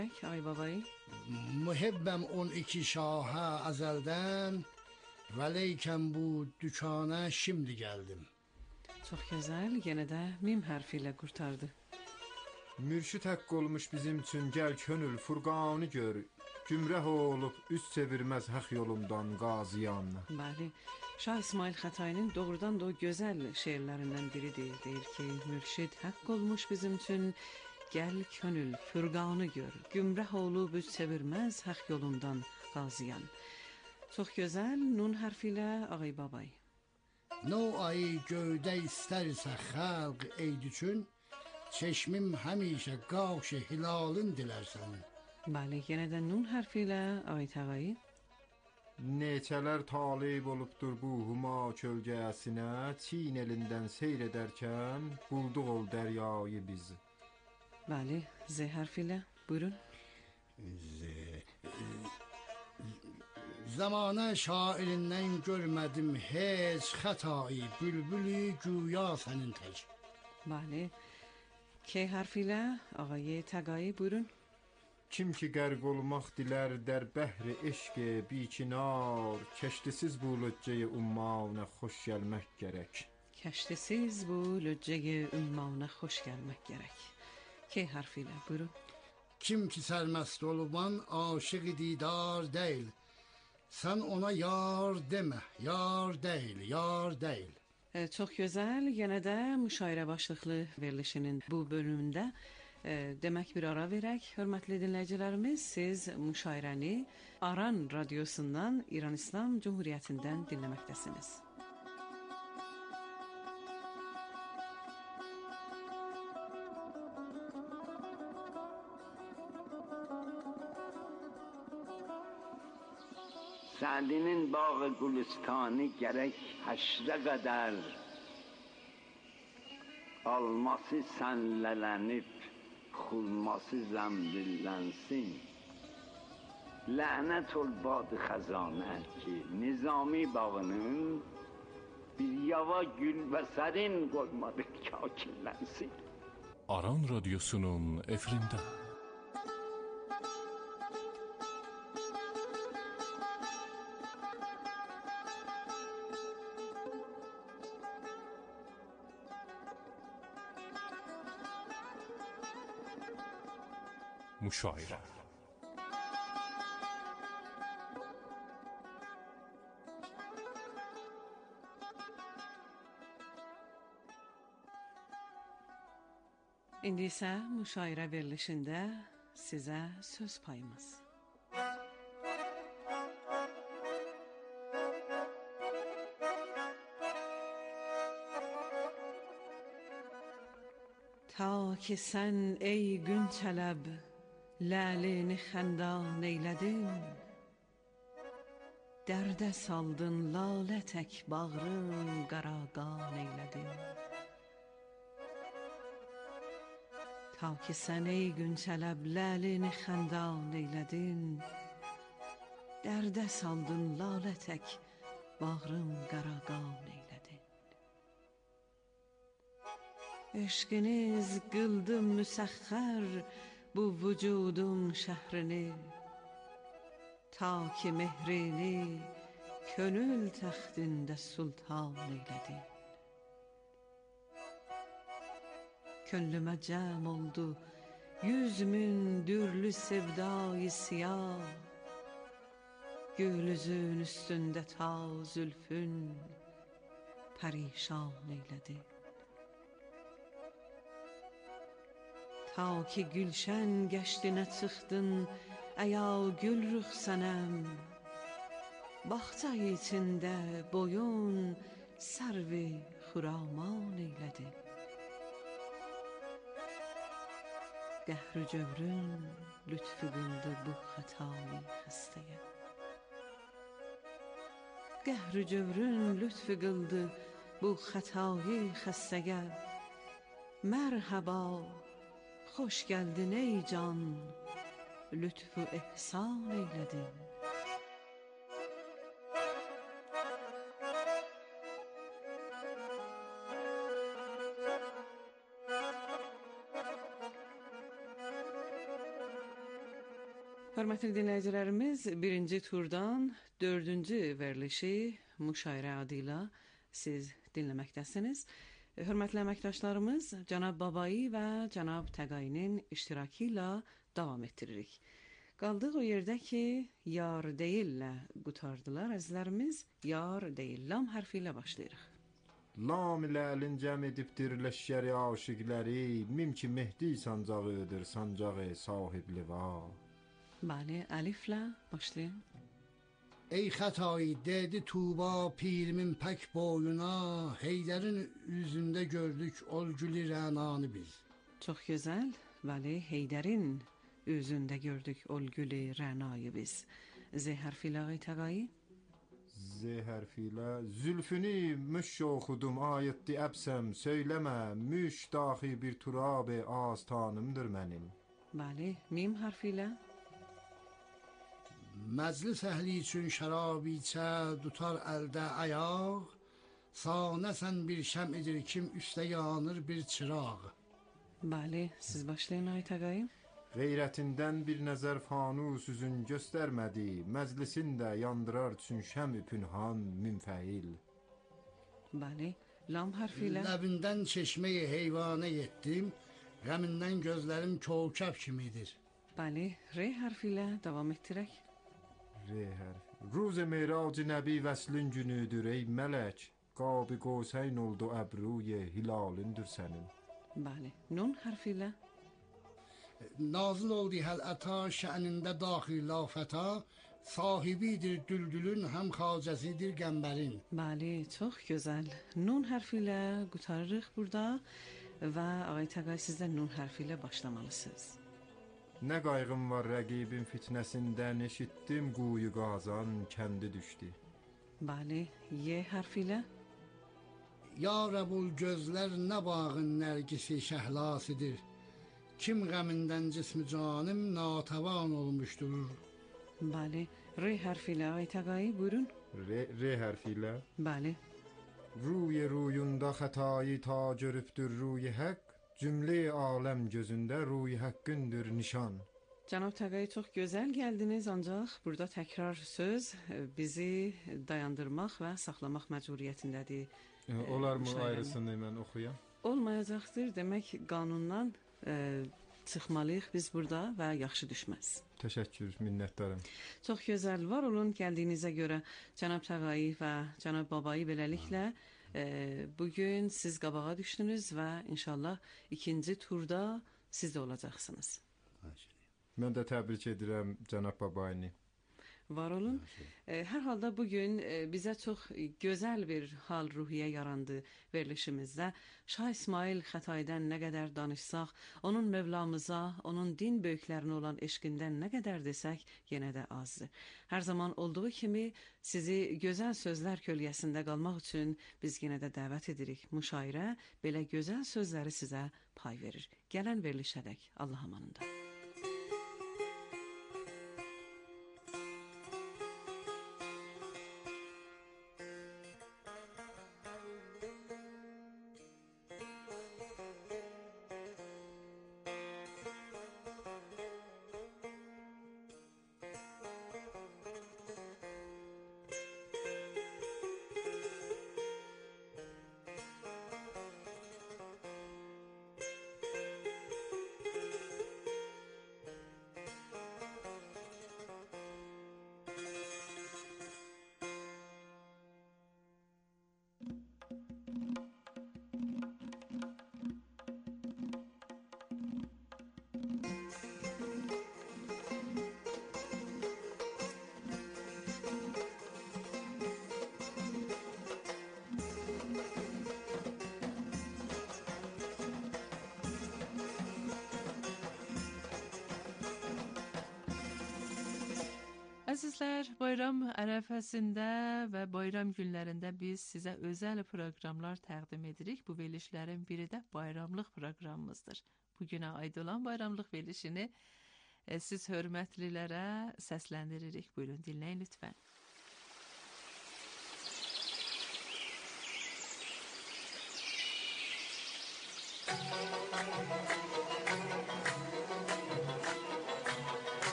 Ay babayı. Muhibbem 12 şaha ezelden, veleyken bu dükana şimdi geldim. Çok güzel, yine de mim harfiyle kurtardı. Mürşid haqqı olmuş bizim üçün, gəl könül Furqanı gör. Gümrah olub üst çevirməz haq yolundan qaziyan. Bəli, Şah İsmail Xətayinin doğrudan da o güzel şiirlerinden biridir. Deyir ki, mürşid hak olmuş bizim için, gel könül Furqanı gör. Gümrah olub üz çevirmez hak yolundan qaziyan. Çok güzel, nun harfiyle ağay babay. No ayı gövde isterse halk eyd üçün, çeşmim hemişe gavş hilalın dilersen. Bəli, yine de nun harfiyle ağay tağayı. Neçələr talib olubdur bu huma kölgəsinə, Çin elindən seyr edərkən bulduq ol dəryayı biz. Bəli, Z harfiyle buyurun. Zamane şairinden görmedim hiç hatayı, bülbülü güya senin tek. Bəli, K harfiyle ağay tağayı buyurun. Kim ki qərq olmaq dilər dər bəhri eşq-i bikinar, Kəştisiz bu lüccəyi ummanə xoş gəlmək gərək. Keştesiz bu lücceye ümmana hoş gelmek gerek. K harfiyle buyurun. Kim ki sermest oluban aşık didar değil. Sen ona yar deme, yar değil, yar değil. Çok güzel. Yine de müşaire başlıklı verilişinin bu bölümünde demek bir ara verək. Hörmətli dinleyicilerimiz, siz müşairəni Aran Radyosundan, İran İslam Cumhuriyetinden dinlemektesiniz. Sa'dinin bağı Gülistanı gerek haşre kadar alması senlelenip xulması zembillənsin. Lənət ol bad xəzanə ki, Nizami bağının bir yava gül və sərin qoymadı kakillənsin. Aran Radyosu'nun efrinde. Müşaire. İndi isə müşairə verilişində sizə söz payımız. Ta ki sən ey gün tələb ləlini xəndan eylədin, dərdə saldın lalə tək bağrım qaraqan eylədin. Ta ki sən ey gün tələb ləlini xəndan eylədin, dərdə saldın lalə tək bağrım qaraqan eylədin. Eşqiniz qıldım müsəxxər bu vücudun şəhrini, ta ki mehrini könül təxtində sultan eylədin. Könlümə cəm oldu 100.000 dürlü sevdayı siyah, gülüzün üstündə ta zülfün pərişan eylədin. Ta ki gülşən gəşdinə çıxdın, əya gül rüx sənəm, baxça içində boyun sərvi xuraman eylədin. Qəhr-ü cövrün lütfü qıldı bu xətayı xəstəyə. Qəhr-ü cövrün lütfü qıldı bu xətayı xəstəyə. Mərhaba, xoş gəldin ey can, lütfü ehsan eylədin. Hörmətli dinləyicilərimiz, birinci turdan dördüncü verilişi müşairə adıyla siz dinləməkdəsiniz. Hörmətli əməkdaşlarımız Cənab Babai və Cənab Təqayinin iştirakı ilə davam etdiririk. Qaldıq o yerdə ki, yar deyillə qutardılar əzizlərimiz, yar deyil, lam hərfi ilə başlayırıq. Lam ilə əlin cəm edibdir leşkəri aşiqləri, mim ki Mehdi sancağıdır, sancağı sahibli-va. Bəli, əliflə başlayın. Ey Xətai, dedi Tuğba pirimin pək boyuna, Heydərin üzündə gördük ol gülü rənanı biz. Çox gözəl, bəli, Heydərin üzündə gördük ol gülü rənayı biz. Z hərfi ilə ağay Təqayi. Z hərfi ilə zülfünü müş oxudum ayetdi əbsəm, söyləmə, müş daxi bir turab ağıztanımdır mənim. Bəli, mim hərfi ilə. Məclis əhli üçün şərab içə, tutar əldə ayaq, sanəsən bir şəm edir kim üstə yanır bir çıraq. Bəli, siz başlayın ağay Təqayi. Qeyrətindən bir nəzər fanus üzün göstərmədi, məclisində yandırar üçün şəm-i pünhan münfəil. Bəli, lam hərfi ilə. Ləbindən çeşməyi heyvana yetdim, qəmindən gözlərim kövkəb kimidir. Bəli, R hərfi ilə davam etdirək. R hərfi. Ruz-i Meyrac-ı Nəbi vəslin günüdür ey mələk, Qab-ı Qovseyn oldu əbruy hilalındır sənin. Bəli, nun hərfi ilə. Nazil oldu həl-əta şənində daxil lafəta, sahibidir düldülün, həm xacəsidir qəmbərin. Bəli, çox gözəl. Nun hərfi ilə qutarırıq burada və ağay Təqay siz də nun hərfi ilə başlamalısınız. Nə qayğım var rəqibin fitnəsindən, eşitdim quyu qazan kəndi düşdü. Bəli, Y hərfi ilə. Ya Rəbul gözlər nə bağın nərgisi şəhlasıdır. Kim qəmindən cismi canım natavan olmuşdur. Bəli, R hərfi ilə ağay Təqay buyurun. R hərfi ilə. Bəli. Ruy ruyunda xətayı ta görübdür ruy haqq, cümlə aləm gözündə ruy haqqındır nişan. Cənab Təqay çox gözəl gəldiniz, ancaq burada təkrar söz bizi dayandırmaq və saxlamaq məcburiyyətindədir. Olar mı müşairənin. ayrısını mən oxuyam? Olmayacaqdır, demək qanundan çıxmalıyıq biz burada və yaxşı düşməz. Təşəkkür, minnətdarım. Çox gözəl, var olun gəldiyinizə görə Cənab Təqayi və Cənab Babai beləliklə bugün siz qabağa düşdünüz və inşallah ikinci turda siz də olacaqsınız. Mən də təbrik edirəm cənab Babaini. Var olun. Hər halda bugün bizə çox gözəl bir hal ruhiyyə yarandı verilişimizdə. Şah İsmail Xətaydən nə qədər danışsaq, onun Mövlamıza, onun din böyüklərinə olan eşqindən nə qədər desək, yenə də azdır. Hər zaman olduğu kimi sizi gözəl sözlər kölgəsində qalmaq üçün biz yenə də dəvət edirik. Müşairə belə gözəl sözləri sizə pay verir. Gələn verilişədək Allah amanında. Əzizlər, bayram ərəfəsində və bayram günlərində biz sizə özəl proqramlar təqdim edirik. Bu verilişlərin biri də bayramlıq proqramımızdır. Bugünə aid olan bayramlıq verilişini siz hörmətlilərə səsləndiririk. Buyurun, dinləyin lütfən.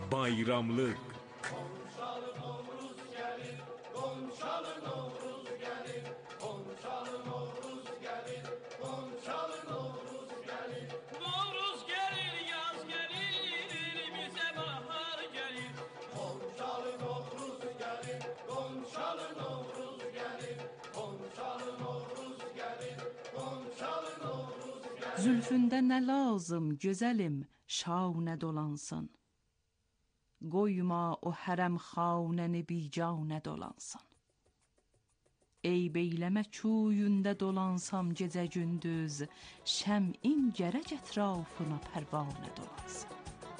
bayramlıq. Novruz gelir, yaz gelir, bize bahar gelir. Komşalı Novruz gelir, komşalı Novruz gelir. Komşalı Novruz gelir, komşalı Novruz gelir. Zülfündə nə lazım, gözəlim, şaunə dolansın. Qoyma o hərəm xaunəni bicanə dolansın. Eyb eyləmə çuyündə dolansam gecə gündüz, şəmin gərək ətrafına pərvanə dolansın.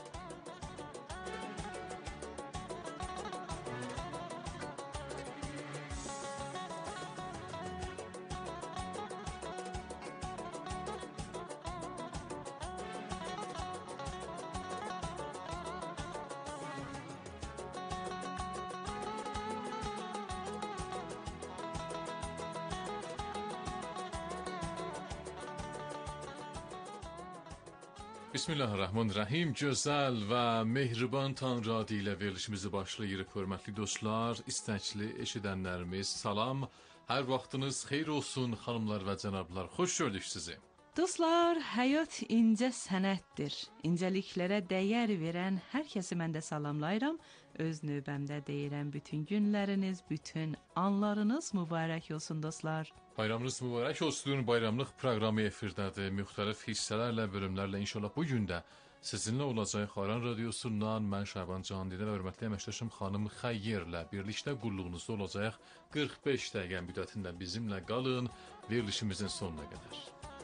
Bismillahirrahmanirrahim. Gözəl və mehriban Tanrı adı ilə verilişimizi başlayırıq, hörmətli dostlar, istəkli eşidənlərimiz. Salam, hər vaxtınız xeyir olsun, xanımlar və cənablar. Xoş gördük sizi. Dostlar, həyat incə sənətdir. İncəliklərə dəyər verən hər kəsi mən də salamlayıram. Öz növbəmdə deyirəm, bütün günləriniz, bütün anlarınız mübarək olsun dostlar. Bayramınız mübarək olsun. Bayramlıq proqramı efirdədir. Müxtəlif hissələrlə, bölümlərlə inşallah bugün də sizinlə olacaq. Aran radiosundan mən Şaban Candidə və hörmətli əməkdaşım xanım Xəyyirlə birlikdə qulluğunuzda olacaq. 45 dəqiqə müddətində bizimlə qalın verilişimizin sonuna qədər.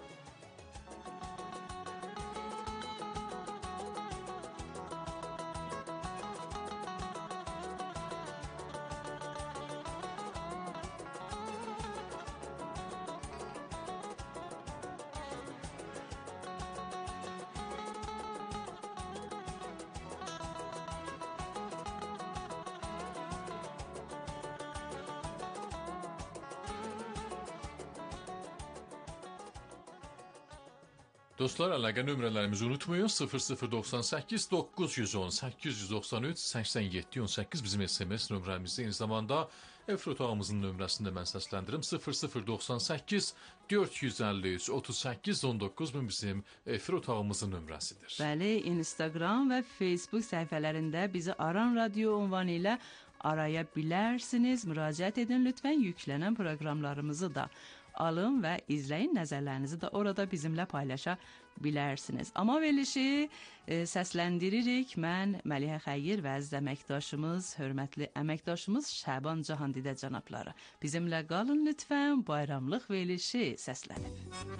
Dostlar, əlaqə nömrələrimizi unutmayın. 0098 910 893 87 18 bizim SMS nömrəmizdə. Eyni zamanda efir otağımızın nömrəsində mən səsləndirim. 0098 453 38 19 bizim efir otağımızın nömrəsidir. Bəli, Instagram və Facebook səhifələrində bizi Aran Radio ünvanı ilə araya bilərsiniz. Müraciət edin lütfən, yüklənən proqramlarımızı da alın və izləyin, nəzərlərinizi də orada bizimlə paylaşa bilərsiniz. Amma verilişi səsləndiririk. Mən Məlihə Xəyyir və əziz əməkdaşımız, hörmətli əməkdaşımız Şaban Candidə cənabları. Bizimlə qalın lütfən, bayramlıq verilişi səslənib.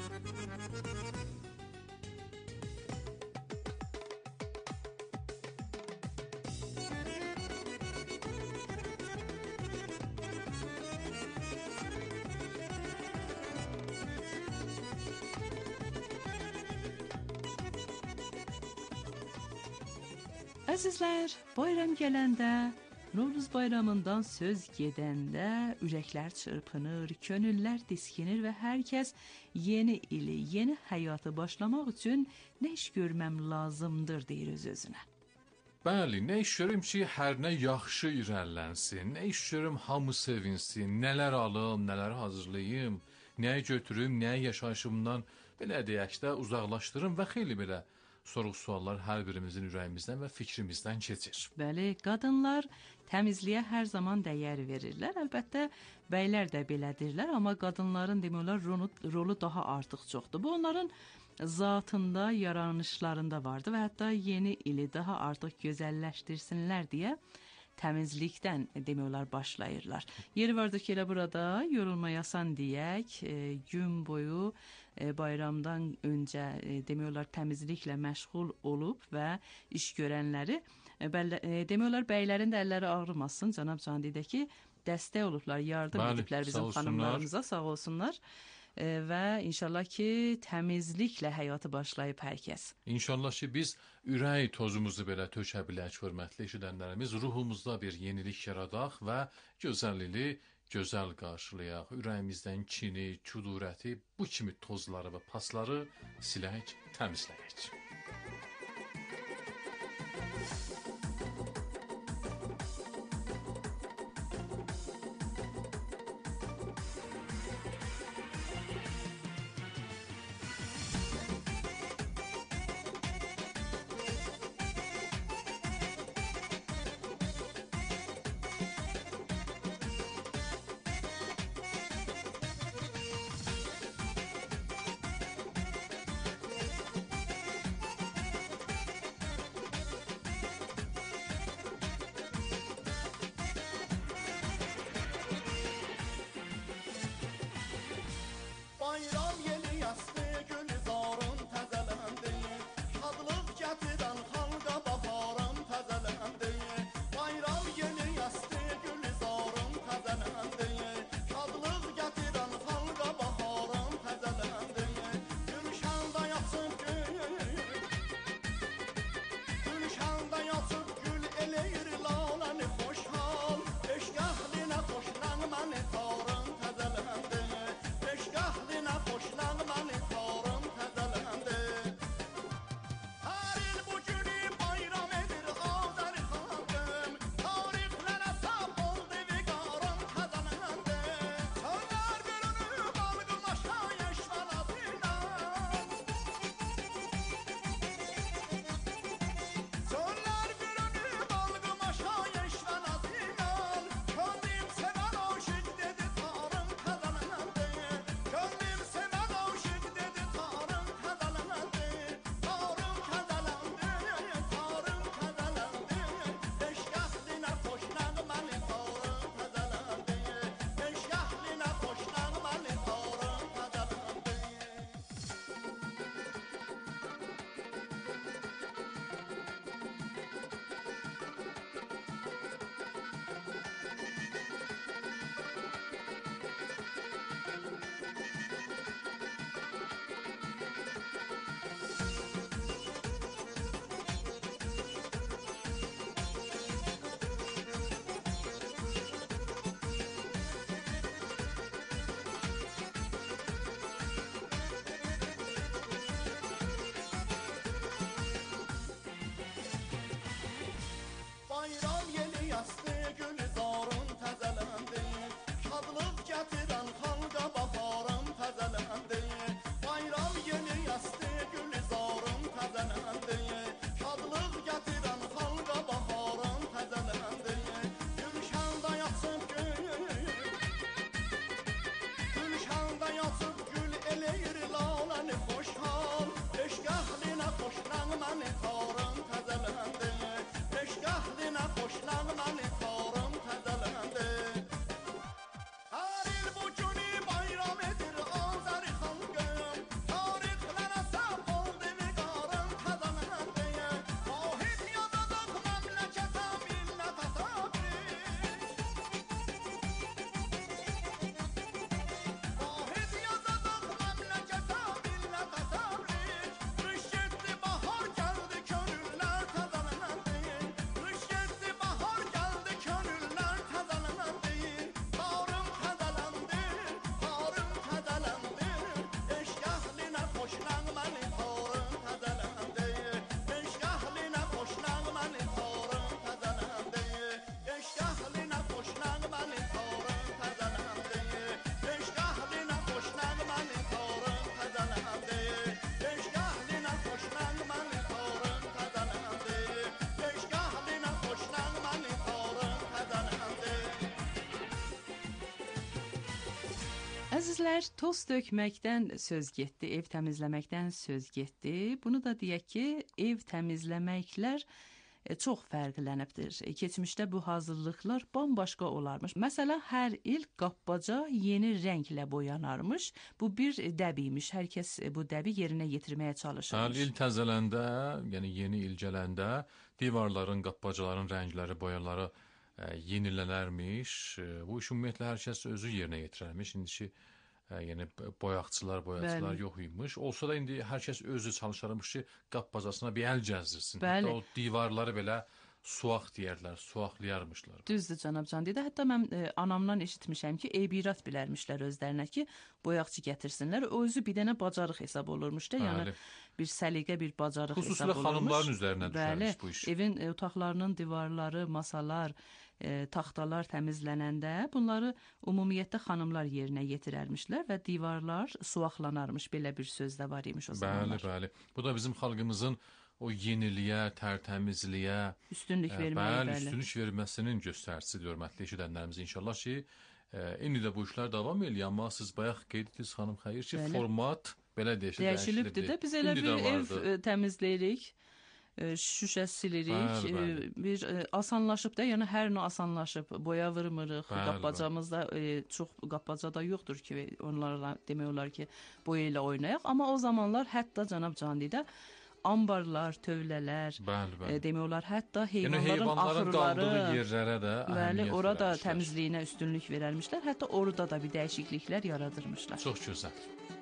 Əzizlər, bayram gələndə, Novruz bayramından söz gedəndə ürəklər çırpınır, könüllər diskinir və hər kəs yeni ili, yeni həyatı başlamaq üçün nə iş görməm lazımdır deyir öz-özünə. Bəli, nə iş görüm ki, hər nə yaxşı irəlilənsin, nə iş görüm hamı sevinsin, nələr alım, nələr hazırlayım, nəyə götürüm, nəyə yaşayışımdan belə deyək də uzaqlaşdırım və xeyli belə soruq-suallar hər birimizin ürəyimizdən və fikrimizdən keçir. Bəli, qadınlar təmizliyə hər zaman dəyər verirlər. Əlbəttə, bəylər də belədirlər, amma qadınların demək olar rolu daha artıq çoxdur. Bu onların zatında, yaranışlarında vardı və hətta yeni ili daha artıq gözəlləşdirsinlər deyə təmizlikdən demək olar başlayırlar. Yeri vardır ki, elə burada yorulmayasan deyək, gün boyu bayramdan öncə demək olar təmizliklə məşğul olub və iş görənləri demək olar bəylərin də əlləri ağrımasın. Cənab Candidə ki, dəstək olublar, yardım ediblər bizim xanımlarımıza, sağ olsunlar. Və inşallah ki, təmizliklə həyatı başlayıb hər kəs. İnşallah ki, biz ürək tozumuzu belə tökə bilək, hörmətli eşidənlərimiz, ruhumuzda bir yenilik yaradaq və gözəlliyi gözəl qarşılayaq. Ürəyimizdən kini, kudurəti, bu kimi tozları və pasları silək, təmizləyək. Əzizlər, toz dökməkdən söz getdi, ev təmizləməkdən söz getdi. Bunu da deyək ki, ev təmizləməklər çox fərqlənibdir. Keçmişdə bu hazırlıqlar bambaşqa olarmış. Məsələn, hər il qapbaca yeni rənglə boyanarmış. Bu bir dəbiymiş. Hər kəs bu dəbi yerinə yetirməyə çalışırmış. Hər il təzələndə, yəni yeni il gələndə divarların, qapbacaların rəngləri, boyaları yenilənərmiş. Bu iş ümumiyyətlə hər kəs özü yerinə yetirərmiş. İndiki yəni boyaqçılar yox imiş. Olsa da indi hər kəs özü çalışarmış ki, qapbacasına bir əl gəzdirsin. Bəli. Hətta o divarları belə suaq deyərlər, suaqlayarmışlar. Düzdür cənab Candidə. Hətta mən anamdan eşitmişəm ki, eybirat bilərmişlər özlərinə ki, boyaqçı gətirsinlər. O özü bir dənə bacarıq hesab olurmuş da, yəni bir səliqə, bir bacarıq hesab olurmuş. Xüsusilə xanımların üzərinə düşərmiş bu iş. Evin otaqlarının divarları, masalar, taxtalar təmizlənəndə bunları ümumiyyətlə xanımlar yerinə yetirərmişlər və divarlar suaqlanarmış. Belə bir söz də var imiş o zamanlar. Bəli. Bu da bizim xalqımızın o yeniliyə, tərtəmizliyə üstünlük verməyi, üstünlük verməsinin göstəricisidir, hörmətli eşidənlərimiz. İnşallah ki, indi də bu işlər davam eləyir, amma siz bayaq qeyd etdiniz xanım Xeyir ki, format belə dəyişilibdir də. Biz elə bir ev təmizləyirik. Şüşə silirik, bir asanlaşıb da, yəni hər nə asanlaşıb, boya vurmırıq, qapbacamızda çox qapbaca da yoxdur ki, onlarla demək olar ki, boya ilə oynayaq, amma o zamanlar hətta cənab Candidə ambarlar, tövlələr, demək olar, hətta heyvanların axırları, yerlərə də əhəmiyyət orada təmizliyinə üstünlük verərmişlər, hətta orada da bir dəyişikliklər yaradırmışlar. Çox gözəl.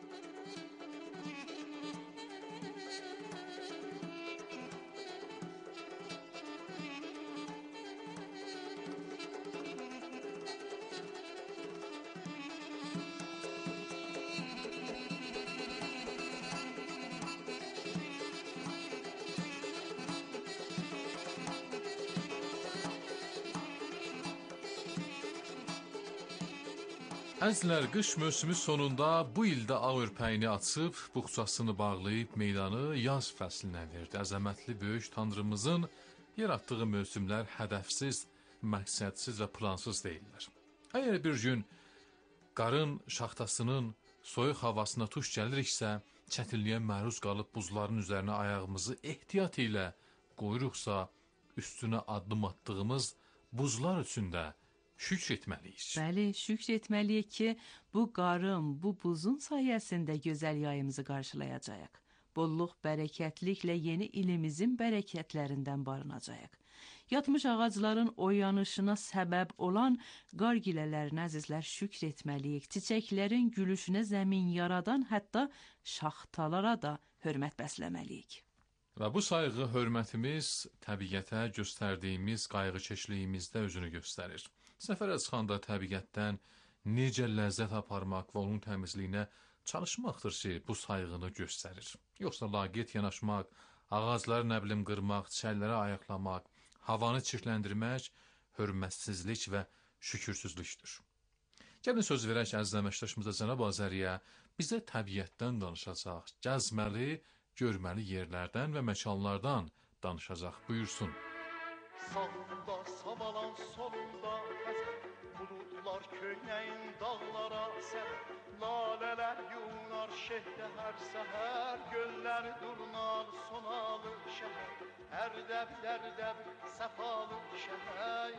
Əzizlər, qış mövsümü sonunda bu ildə ağ örpəyini açıb, buxçasını bağlayıb meydanı yaz fəslinə verdi. Əzəmətli böyük tanrımızın yaratdığı mövsümlər hədəfsiz, məqsədsiz və plansız deyirlər. Əgər bir gün qarın şaxtasının soyuq havasına tuş gəliriksə, çətinliyə məruz qalıb buzların üzərinə ayağımızı ehtiyat ilə qoyuruqsa, üstünə addım attığımız buzlar üçün də şükr etməliyik. Bəli, şükr etməliyik ki, bu qarın, bu buzun sayəsində gözəl yayımızı qarşılayacağıq. Bolluq, bərəkətliklə yeni ilimizin bərəkətlərindən barınacağıq. Yatmış ağacların oyanışına səbəb olan qar gilələrinə əzizlər şükr etməliyik. Çiçəklərin gülüşünə zəmin yaradan, hətta şaxtalara da hörmət bəsləməliyik. Və bu sayğı, hörmətimiz təbiətə göstərdiyimiz qayğıkeşliyimizdə özünü göstərir. Səfərə çıxanda təbiətdən necə ləzzət aparmaq və onun təmizliyinə çalışmaqdır ki, bu sayğını göstərir. Yoxsa laqeyd yanaşmaq, ağacları qırmaq, çəllərə ayaqlamaq, havanı çirkləndirmək hörmətsizlik və şükürsüzlükdür. Gəlin söz verək əziz əməkdaşımıza cənab Azəriyə, bizə təbiətdən danışacaq, gəzməli, görməli yerlərdən və məkanlardan danışacaq. Buyursun. Sağında savalan solunda həzər, buludlar köynəyin dağlara sərər, lalələr yunar şehdə hər səhər, göllər durnar sonalı şəhər, ərdəb səfalı şəhər.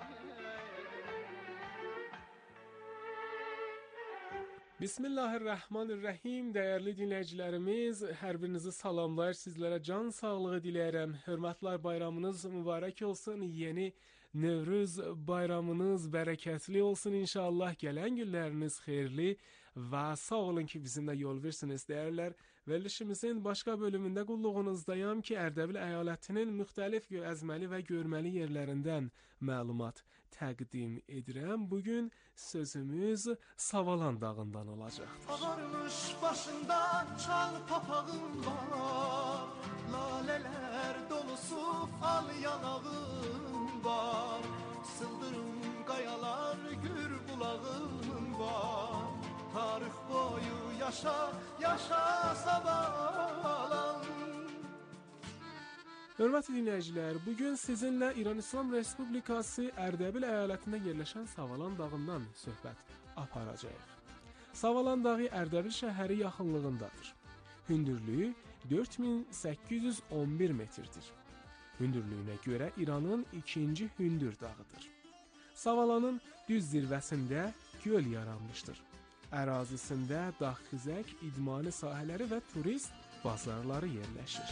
Bismillahirrahmanirrahim. Dəyərli dinləyicilərimiz, hər birinizi salamlayır, sizlərə can sağlığı diləyirəm. Hörmətlər, bayramınız mübarək olsun. Yeni Nevruz bayramınız bərəkətli olsun inşallah. Gələn günləriniz xeyirli və sağ olun ki, bizimlə yol versiniz dəyərlər. Verilişimizin başqa bölümündə qulluğunuzdayam ki, Ərdəbil əyalətinin müxtəlif əzməli və görməli yerlərindən məlumat təqdim edirəm. Bugün sözümüz Savalan dağından olacaqdır. Ağarmış başında çal papağım var, lalələr dolusu fal yanağım var, sıldırım qayalar gür bulağım var, tarix boyu yaşa, yaşa Savalan. Hörmətli dinləyicilər, bugün sizinlə İran İslam Respublikası Ərdəbil əyalətində yerləşən Savalan dağından söhbət aparacağıq. Savalan dağı Ərdəbil şəhəri yaxınlığındadır. Hündürlüyü 4811 metrdir. Hündürlüyünə görə İranın ikinci hündür dağıdır. Savalanın düz zirvəsində göl yaranmışdır. Ərazisində dağ-xizək, idmani sahələri və turist bazarları yerləşir.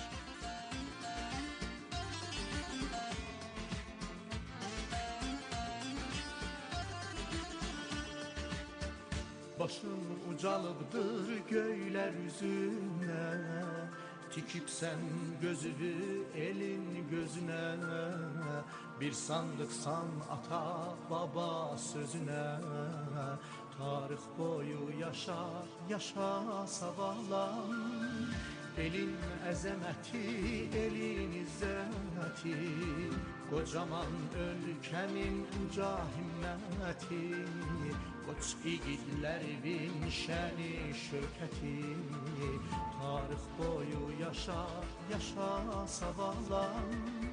Başın ucalıbdır göylər üzünə, tikibsən gözünü elin gözünə, bir sandıqsan ata baba sözünə, tarix boyu yaşa, yaşa Savalan. Elin əzəməti, elin izzəti, qocaman ölkəmin uca himməti, qoç igidlərin şəni şövkəti, tarix boyu yaşa, yaşa Savalan.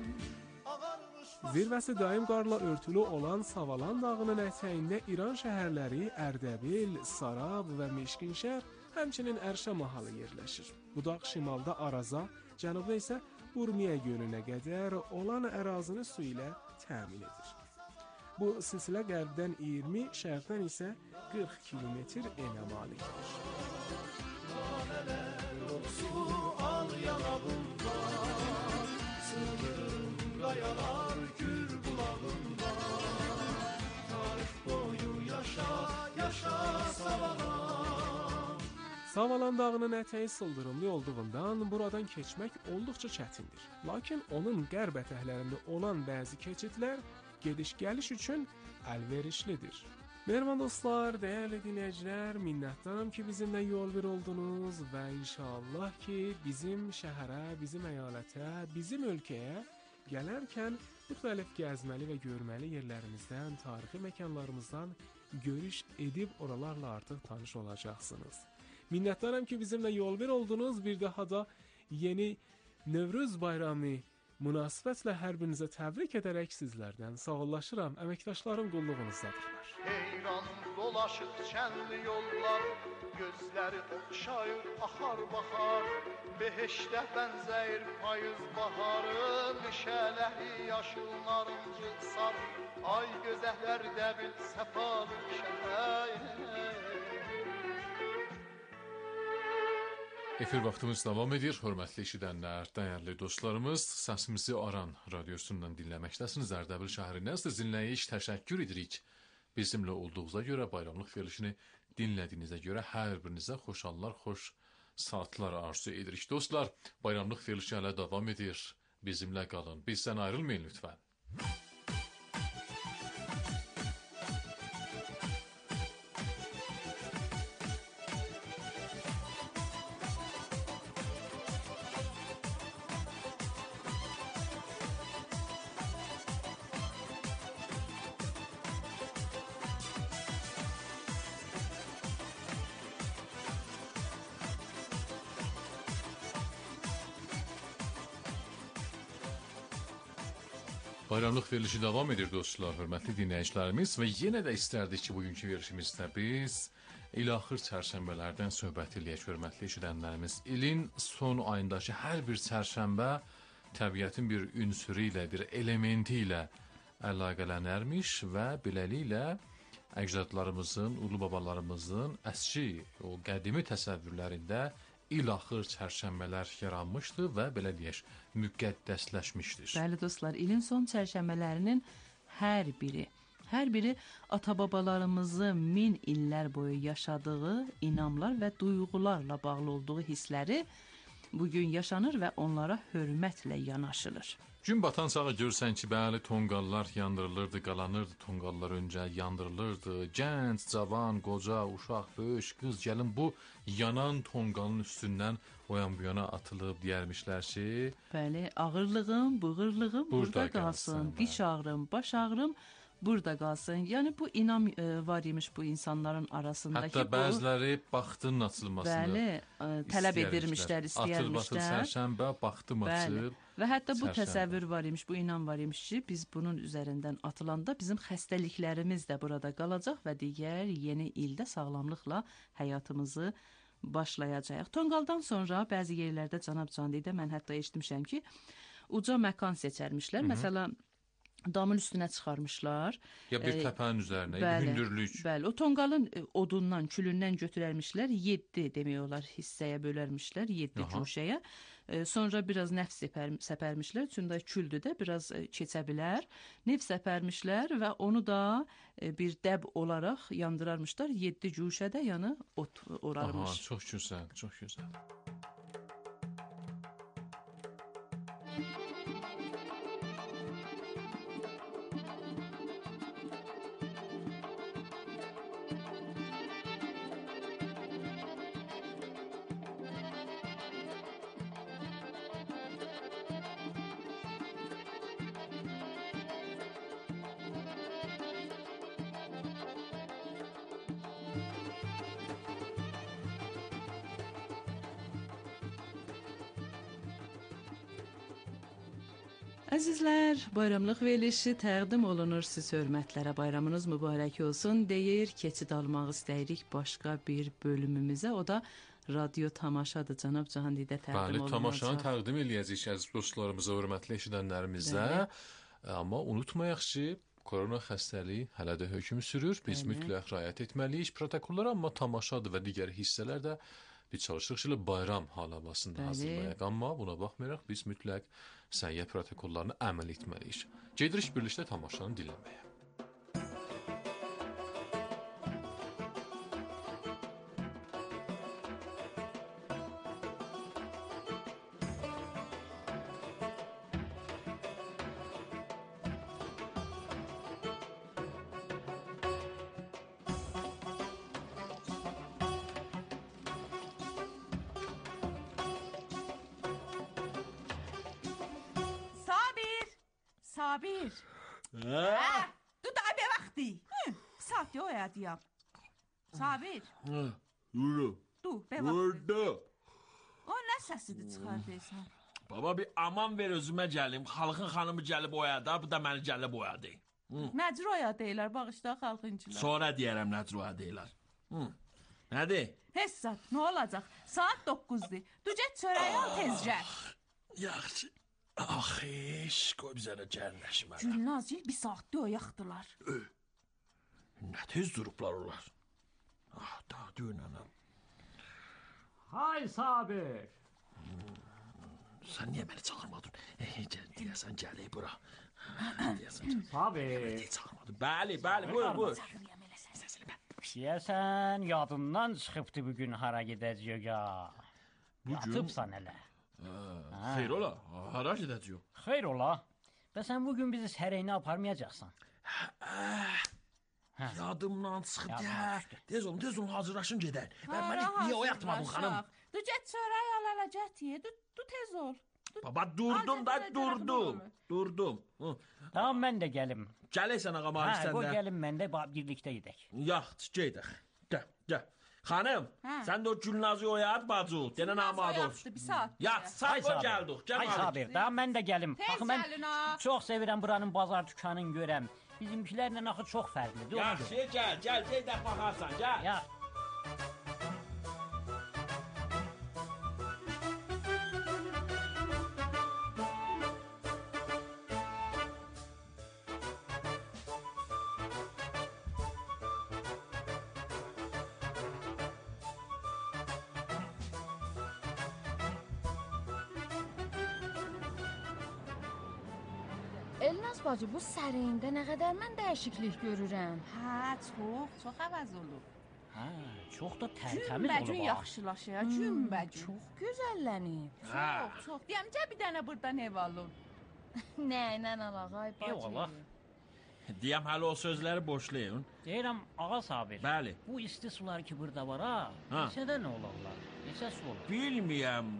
Zirvəsi daim qarla örtülü olan Savalan dağının ətəyində İran şəhərləri Ərdəbil, Sarab və Meşkinşər, həmçinin Ərşə mahalı yerləşir. Bu dağ şimalda Araza, cənubda isə Urmiya gölünə qədər olan ərazini su ilə təmin edir. Bu silsilə qərbdən 20, şərqdən isə 40 kilometr enə malikdir. Al yanağımda, sığırım qayalar gür bulağımda, tarix boyu yaşa, yaşa Savalan. Savalan dağının ətəyi sıldırımlı olduğundan buradan keçmək olduqca çətindir. Lakin onun qərb ətəklərində olan bəzi keçidlər gediş-gəliş üçün əlverişlidir. Merhaba dostlar, dəyərli dinləyicilər, minnətdaram ki, bizimlə yol bir oldunuz və inşallah ki, bizim şəhərə, bizim əyalətə, bizim ölkəyə gələrkən müxtəlif gəzməli və görməli yerlərimizdən, tarixi məkanlarımızdan görüş edib oralarla artıq tanış olacaqsınız. Minnətdaram ki, bizimlə yol bir oldunuz. Bir daha da yeni Nevruz bayramı münasibətlə hər birinizə təbrik edərək sizlərdən sağollaşıram. Əməkdaşlarım qulluğunuzdadırlar. Heyranım dolaşıb çənli yollar, gözləri oxşayır, axar baxar, beheşdə bənzəyir payız baharı, meşələri yaşıl narıncı sarı, ay gözəhlər dəbil səfalı şəhər. Efir vaxtımız davam edir. Hörmətli eşidənlər, dəyərli dostlarımız, səsimizi Aran radiosundan dinləməkdəsiniz. Ərdəbil şəhərindən sizinləyiş təşəkkür edirik. Bizimlə olduğunuza görə, bayramlıq verilişini dinlədiyinizə görə hər birinizə xoşallar, xoş saatlar arzu edirik. Dostlar, bayramlıq verilişi hələ davam edir. Bizimlə qalın. Bizdən ayrılmayın lütfən. Bayramlıq verilişi davam edir dostlar, hörmətli dinləyicilərimiz və yenə də istərdik ki, bugünkü verilişimizdə biz ilaxır çərşənbələrdən söhbət eləyək, hörmətli eşidənlərimiz. İlin son ayındakı hər bir çərşənbə təbiətin bir ünsürü ilə, bir elementi ilə əlaqələnərmiş və beləliklə əcdadlarımızın, ulu babalarımızın əski, o qədimi təsəvvürlərində ilaxır çərşənbələr yaranmışdı və belə deyək, müqəddəsləşmişdir. Bəli dostlar, ilin son çərşənbələrinin hər biri ata-babalarımızın 1000 illər boyu yaşadığı inamlar və duyğularla bağlı olduğu hissləri bugün yaşanır və onlara hörmətlə yanaşılır. Gün batan sağa görsən ki, bəli, tonqallar yandırılırdı, qalanırdı, tonqallar öncə yandırılırdı. Gənc, cavan, qoca, uşaq, böyük, qız, gəlin bu yanan tonqalın üstündən o yan bu yana atılıb deyərmişlər ki, bəli, ağırlığım, bığırlığım burada qalsın, diş ağrım, baş ağrım burada qalsın. Yəni bu inam var imiş bu insanların arasındakı. Hətta bəziləri baxtının açılmasını bəli, tələb edirmişlər, istəyirmişlər. Atıl sərşənbə, baxtım açıl. Və hətta bu təsəvvür var imiş, bu inam var imiş ki, biz bunun üzərindən atılanda bizim xəstəliklərimiz də burada qalacaq və digər yeni ildə sağlamlıqla həyatımızı başlayacağıq. Tonqaldan sonra bəzi yerlərdə cənab Candidə mən hətta eşitmişəm ki, uca məkan seçərmişlər. Məsələn, damın üstünə çıxarmışlar. Ya bir təpənin üzərinə, ya hündürlük. Bəli, o tonqalın odundan, külündən götürərmişlər, 7 demək olar hissəyə bölərmişlər, 7 cuşəyə. Sonra biraz neft səpərmişlər, çünki küldür də biraz keçə bilər. Neft səpərmişlər və onu da bir dəb olaraq yandırarmışlar. 7 cuşədə yəni ot orarmış. Aha, çox gözəl, çox gözəl. Əzizlər, bayramlıq verilişi təqdim olunur siz hörmətlərə. Bayramınız mübarək olsun deyir. Keçid almaq istəyirik başqa bir bölümümüzə. O da radio tamaşadır. Cənab Candidə təqdim olunacaq. Bəli, tamaşanı təqdim eləyəcəyik əziz dostlarımıza, hörmətli eşidənlərimizə. Amma unutmayaq ki, korona xəstəliyi hələ də hökm sürür. Biz mütləq riayət etməliyik protokollara, amma tamaşadır və digər hissələr də biz çalışırıq ki, bayram hal havasında hazırlayaq. Amma buna baxmayaraq biz mütləq səhiyyə protokollarını əməl etməliyik. Gedirik birlikdə tamaşanı dinləməyə. Sabir. Dur da be vakti. Saat yo ya diyam. Sabir. Yürü. Dur be vakti. Burada. O nə səsidir çıxardıysan? Baba bir aman ver özümə gəlim. Xalqın xanımı gəlib oyada, bu da məni gəlib oyadı. Nəcr oya deyirlər, bağışda xalqıncılar. Sonra deyərəm nəcr oya deyirlər. Nədir? Hesat, nə olacaq? Saat 9-dur. Dur get çörəyi al tezcə. Yaxşı. Axiş, qoy bizə də gərləşmə. Gülnazil bir saatdə oyaqdılar. Nə tez durublar onlar. Ah, da dönənəm. Hay Sabir. Sən niyə məni çağırmadın? Deyəsən gələk bura. Sabir. Çağırmadın. Bəli, buyur. Deyəsən yadından çıxıbdı bugün hara gedəcəyik ya. Yatıbsan elə. Xeyr ola, hara gedəcəyik? Xeyr ola. Və sən bugün bizi sərəynə aparmayacaqsan. Yadımdan çıxdı. Tez olun, hazırlaşın gedək. Məni niyə oyatmadın xanım? Dur get çörəyi al elə get ye. Dur tez ol. Baba durdum. Tamam mən də gəlim. Gələksən ağam abi sən də. Qoy gəlim mən də birlikdə gedək. Yaxşı, gedək. Gəl. Xanım, sən də o Gülnazı oyat bacı. Denən amadə olsun. Yat, sağ gəldik. Ay Sabir, daha mən də gəlim. Baxın mən çox sevirəm buranın bazar dükkanını görəm. Bizimkilərlə axı çox fərqlidir. Yaxşı, gəl, gedək baxarsan, gəl. Ya. Elnaz bacı, bu sərəyində nə qədər mən dəyişiklik görürəm. Hə, çox əvəz olub. Hə, çox da tərtəmiz olub. Günbəgün yaxşılaşır, günbəgün. Çox gözəllənib. Çox. Deyəmcə bir dənə buradan ev alın. Nə ilə alaq, ay bacı? Eyvallah. Deyəm hələ o sözləri boşlayın. Deyirəm, ağa Sabir. Bəli. Bu isti sular ki burada var ha, neçədə nə olarlar? Neçə su olur? Bilməyəm,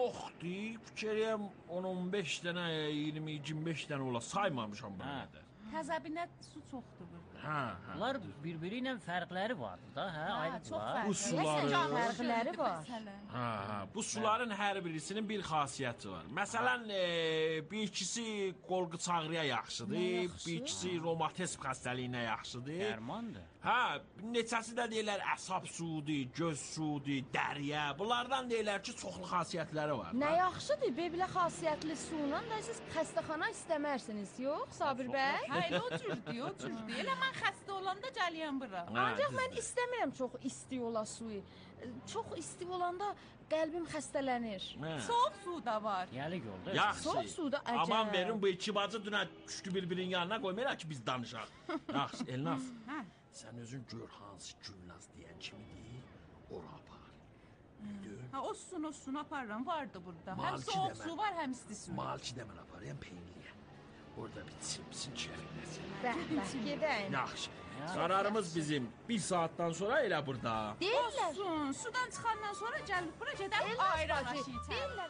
çoxdur. Fikirəm 10-15 dənə, 20-25 dənə ola saymamışam burada. Təzəbinə su çoxdur burada. Hə. Bunlar bir-biri ilə fərqləri vardır da, hə, ayrıdılar. Bu suların fərqləri var. Hə, bu suların hər birisinin bir xassiyyəti var. Məsələn, bir ikisi qolqu çağrıya yaxşıdır, bir ikisi romatizm xəstəliyinə yaxşıdır. Dərmandır. Hə, neçəsi də deyirlər əsab suudur, göz suudur, dəriyə. Bunlardan deyirlər ki, çoxlu xassiyyətləri var. Nə yaxşıdır, belə xasiyyətli suyla da siz xəstəxana istəmərsiniz, yox, Sabir bəy? Hə, elə o cürdür, o cürdür. Elə mən xəstə olanda gəliyəm bura. Ancaq mən istəmirəm çox isti ola suyu. Çox isti olanda qəlbim xəstələnir. Soğuk su da var. Gəlik oldu. Yaxşı. Soğuk suda əcəb. Aman verin, bu iki bacı dünə düşdü bir-birinin yanına qoymayaq ki, biz danışaq. Yaxşı, Elnaz. Sən özün gör hansı Gülnaz deyən kimidir, ora apar. Ha, o sunu aparıram, vardı burada. Həm Maliki soğuk də mən- su var, həm isti su. Maliki də mən aparayım peynirliyə. Orada bir çimsin çəfinəsin. Bəh, gedəyin. Yaxşı. Qararımız bizim. Bir saatdan sonra elə burada. Deyirlər. Olsun, sudan çıxandan sonra gəlib bura gedək ayran aşı içək. Deyirlər.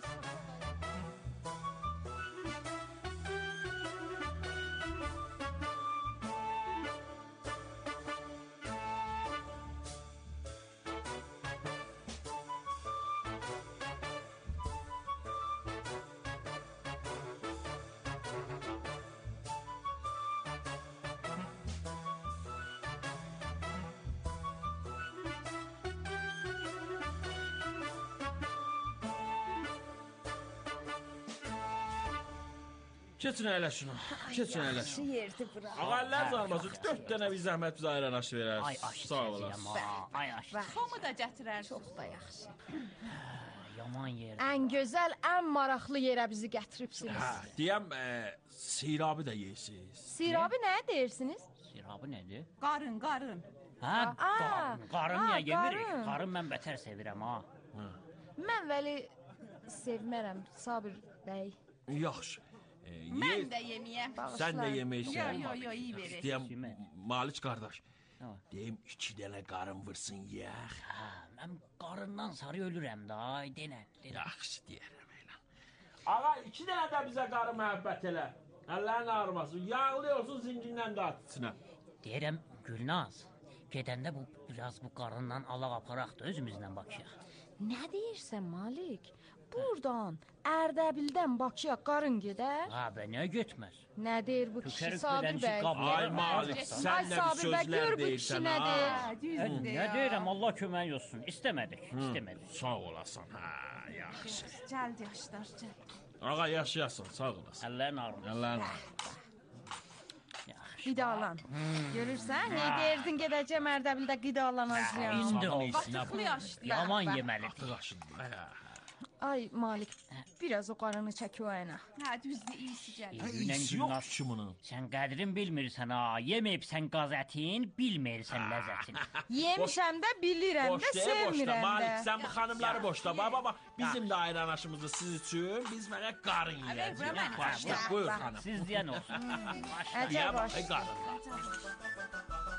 Keçin əyləşin. Keçin əyləşin. Yerdir bura. Ağalar zarması 4 dənə bir zəhmət bizə ayran aşı Ay verərsiniz. aşı Sağ çəkirəm, olasın. ha, ay aşı. Tomu da gətirər. Çox da yaxşı. Yaman yer. Ən gözəl, ən maraqlı yerə bizi gətiribsiniz. Hə, deyəm, seyrabı da yeyirsiniz. Sirabı nə deyirsiniz? Sirabı nədir? Qarın. Hə, qarın niyə yemirik? qarın. Qarın mən bətər sevirəm, ha. Mən vəli sevmərəm, Sabir bəy. Yaxşı. Mən də yeməyəm. Sən də yeməksən. Yo, iyi verir. Deyəm, Kimə? Maliç qardaş. Ha. Deyim, 2 dənə qarın vursun yeyək. Hə, mən qarından sarı ölürəm da, ay denən. Yaxşı deyərəm elə. Ağa, 2 dənə də bizə qarı məhəbbət elə. Əllərin ağrımasın. Yağlı olsun, zingindən də at içinə. Deyirəm, Gülnaz, gedəndə biraz bu qarından alaq aparaq da özümüzlə Bakıya. Nə deyirsən Malik? Buradan Ərdəbildən Bakıya qarın gedər? Ha, bə, nə getməz? Nə deyir bu kişi Tükərik Sabir beləncik bəy? qablar. Ay Malik, sən də bir Sabir bəy, sözlər gör bu kişi deyirsən, nə ha. deyir? Düzdür Nə ya. deyirəm, Allah kömək olsun. İstəmədik, istəmədik. Sağ olasan, hə, yaxşı. Gəl yaşlar, gəl. Ağa, yaşayasın, sağ olasın. Əllərin ağrımasın. Əllərin ağrımasın. Qidalan. Görürsən? Nə deyirdin gedəcəm Ərdəbildə qidalanacağam. İndi olsun. Batıqlı yaşlı. Yaman yeməlidir. Artıq aşındı. Ay Malik, biraz o qarını çək o ayına. Hə, düzdür, iyisi gəl. İyisi yox ki bunun. Sən qədrin bilmirsən ha, yeməyibsən qaz ətin, bilmirsən ləzzətin. Yemişəm də, bilirəm də, Boşda, sevmirəm Malik, də. sən bu xanımları boşda. Baba, bizim də ayran aşımızı siz üçün, biz fəqət qarın yiyəcəyik. Başda, buyur xanım. Siz deyən olsun. Əcəb Ya bax, baş. qarınlar.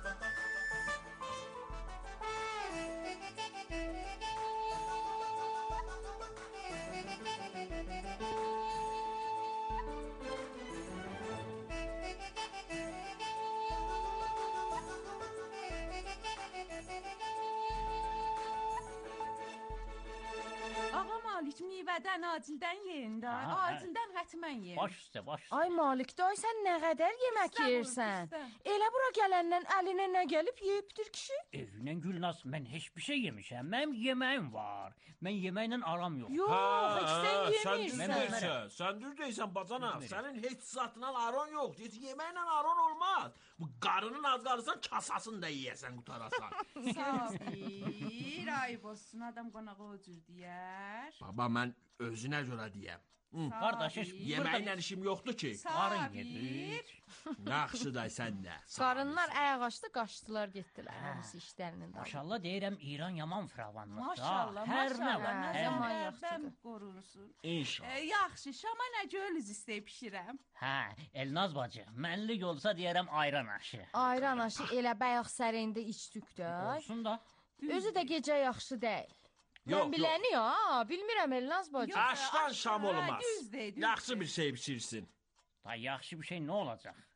Ağa Malik, meyvədən, acildən yeyin də. Ha, Acildən hətmən yeyin. Baş üstə, baş üstə. Ay Malik, day sən nə qədər yemək Pistə vur, yeyirsən? pistə. Elə bura gələndən əlinə nə gəlib yeyibdir kişi? Evinə Gülnaz, mən heç bir şey yemişəm. Mənim yeməyim var. Mən yeməklə aram yox. Yox, heç sən sən yemirsən. deyirsən, sən düz deyirsən bacana. Sənin heç zatından aron yox. Heç yeməklə aron olmaz. Bu qarının az qalırsan kasasını da yeyəsən, qutarasan. Sabir, ayıb olsun, adam qonağa o cür deyər. Baba, mən özünə görə deyəm. Qardaş, heç Yeməklə işim yoxdur ki. qarın Sabir. yedik. Yaxşı da sən də. Qarınlar ayaq açdı, qaçdılar, getdilər. Hamısı işlərinin dalınca. Maşallah deyirəm, İran yaman firavanlıqdır. Maşallah, Hər nə maşallah. var, Nə hər zaman nə. yaxşıdır. Nəzərdən qorunsun. İnşallah. Yaxşı, şama nə göl istəyib pişirəm. Hə, Elnaz bacı, mənlik olsa deyərəm ayran aşı. Ayran aşı elə bayaq sərində içdik də. Olsun da. Özü də gecə yaxşı deyil. Yox, Mən biləni ya, bilmirəm Elnaz bacı. Aşdan şam olmaz. Düzdür, düzdür. Yaxşı bir şey pişirsin. Da yaxşı bir şey nə olacaq?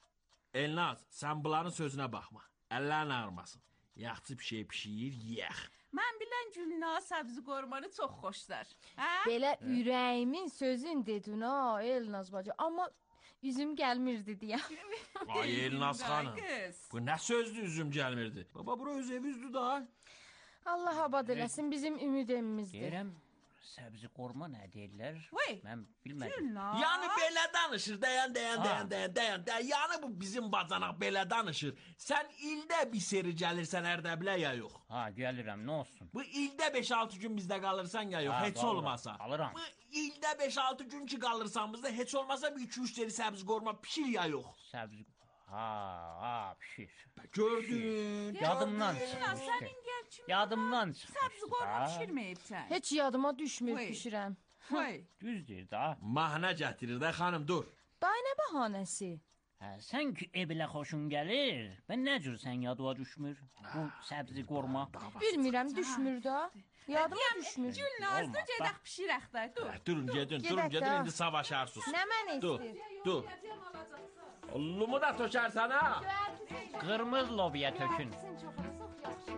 Elnaz, sən bunların sözünə baxma. Əllərin ağrımasın. Yaxşı bir şey pişiyir, yeyək. Mən bilən Gülnaz səbzi qormanı çox xoşlar. Hə? Belə ürəyimin sözün dedin ha Elnaz bacı, amma üzüm gəlmirdi deyə. Ay Elnaz xanım, bu nə sözdür üzüm gəlmirdi? Baba, bura öz evizdür da. Allah abad eləsin, bizim ümid evimizdir. Deyirəm, səbzi qorma nə deyirlər? Mən bilmədim. Gülnaz. Yəni belə danışır, dayan. Yəni bu bizim bacanaq belə danışır. Sən ildə bir seri gəlirsən Ərdəbilə ya yox? Ha, gəlirəm, nə olsun? Bu ildə 5-6 gün bizdə qalırsan ya yox, Ha, heç qalıram, olmasa. qalıram. Bu ildə 5-6 gün ki qalırsan bizdə, heç olmasa bir 2-3 seri səbzi qorma pişir ya yox? Səbzi... Ha, pişir. Gördün. Yadımdan Gülnaz, çıxmışdı. sənin gəlçin. Yadımdan çıxmışdı. Səbzi qorma pişirməyibsən. Heç yadıma düşmür Vay. pişirəm. Vay. Düz deyir da. Mahnə gətirir də xanım, dur. Day nə bəhanəsi? Hə, sən ki evilə xoşun gəlir. Ben nə cür sən yadıma düşmür? Bu səbzi qorma. Bilmirəm, düşmür da. Yadıma düşmür. Gülnaz, Olmaz dur da. gedək pişirək də, dur. Durun, gedin, Gedək də. indi savaşarsınız. Nə mənə Dur, istir? dur. Lumu da tökərsən ha. Qırmızı lobiya tökün. Çox yaxşı.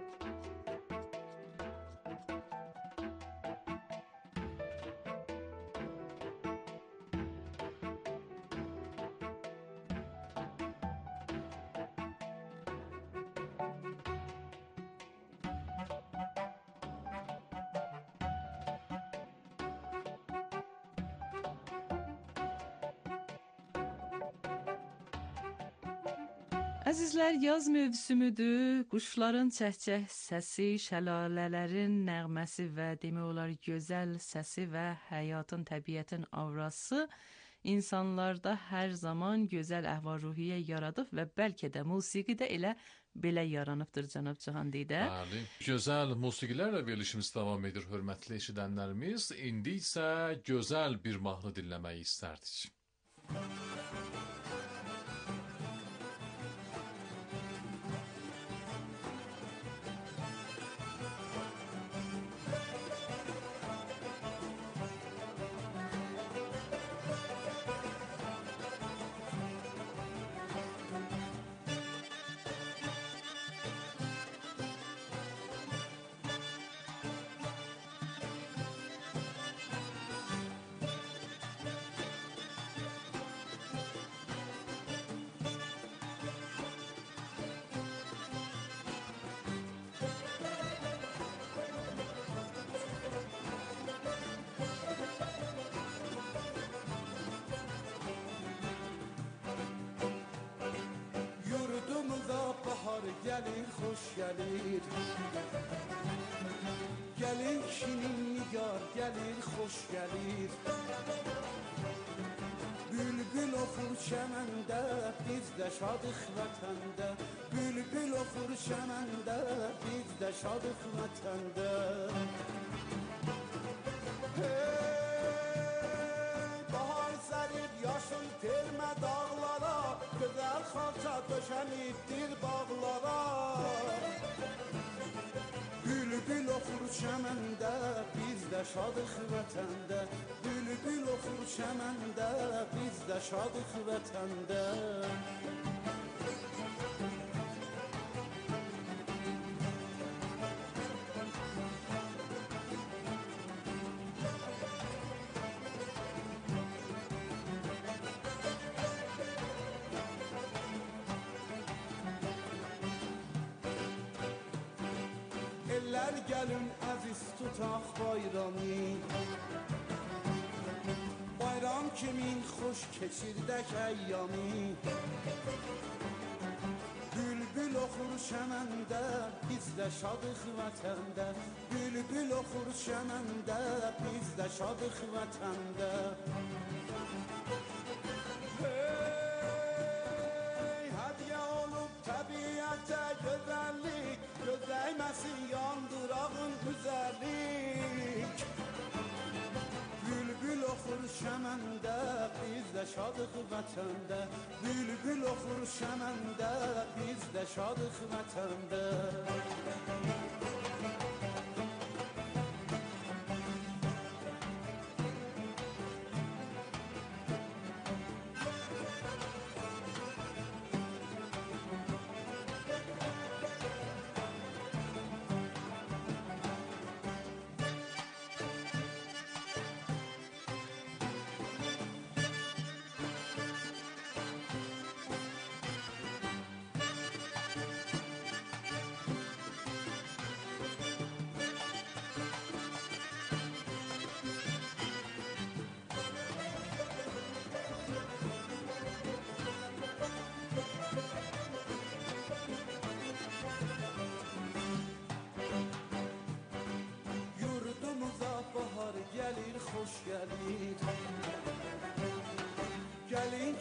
Əzizlər, yaz mövsümüdür. Quşların çəhcəh səsi, şəlalələrin nəğməsi və demək olar gözəl səsi və həyatın, təbiətin aurası insanlarda hər zaman gözəl əhval-ruhiyyə yaradıb və bəlkə də musiqi də elə belə yaranıbdır cənab Cahandidə. Bəli. Gözəl musiqilərlə verilişimiz davam edir, hörmətli eşidənlərimiz. İndi isə gözəl bir mahnı dinləməyi istərdik. gelir, hoş gelir. Gelin şinin nigar gelir, hoş gelir. Bülbül oxur çəməndə, biz də şadıq vətəndə. Bülbül oxur çəməndə, biz də şadıq vətəndə. Hey, bahar sərib yaşıl termə dağlara, gözəl xalça döşənibdir bağlara. Bülbül oxur çəməndə, biz də şadıq vətəndə. Bülbül oxur çəməndə, biz də şadıq vətəndə. Eller gəlin əziz tutaq bayramı. Bayram kimin xoş keçirdək əyyamı. Bülbül oxur çəməndə, biz də şadıq vətəndə. Bülbül oxur çəməndə, biz də şadıq vətəndə. Hey, hədiyyə olub təbiətə gözəllik, göz dəyməsin yandırağın üzərlik. Bülbül oxur çəməndə, biz də şadıq vətəndə. Bülbül oxur çəməndə, biz də şadıq vətəndə.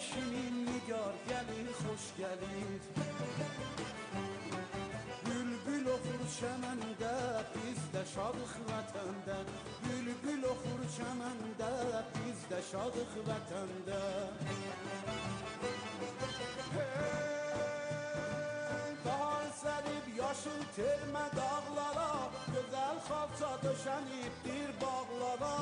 kimi nigar gəlir, xoş gəlir. Bülbül oxur çəməndə, biz də şadıq vətəndə. Bülbül oxur çəməndə, biz də şadıq vətəndə. Bahar sərib yaşıl termə dağlara, gözəl xalça döşənibdir bağlara.